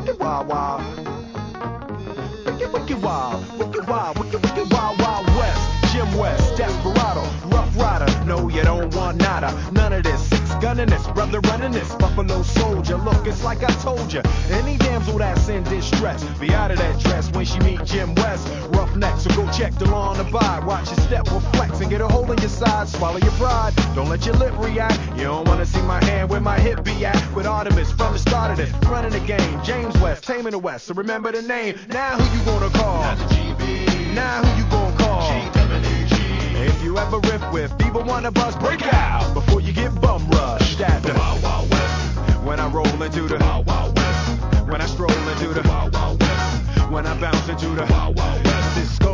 wicked wild wild. Wicked wild, wicked wild, wicked wild, wild west. Jim West, Desperado, Rough Rider. No, you don't want nada, none of this. Six gunning this, brother running this. Buffalo Soldier, look, it's like I told you. Any damsel that's in distress, be out of that dress when she meet Jim West. Rough neck, so go check the law on the vibe. Watch your step or flex and get a hole in your side. Swallow your pride, don't let your lip react. You don't wanna see my hand where my hip be at. With Artemis from the start of this, running the game. James West, taming the West, so remember the name. Now who you gonna call? Not the GB. Now who you gonna call? GWG. If you ever riff with either one of us, break out before you get bum rushed. At The Wild Wild West. when I roll into the Wild Wild West. when I stroll into the Wild Wild West. when I bounce into the Wild Wild West. disco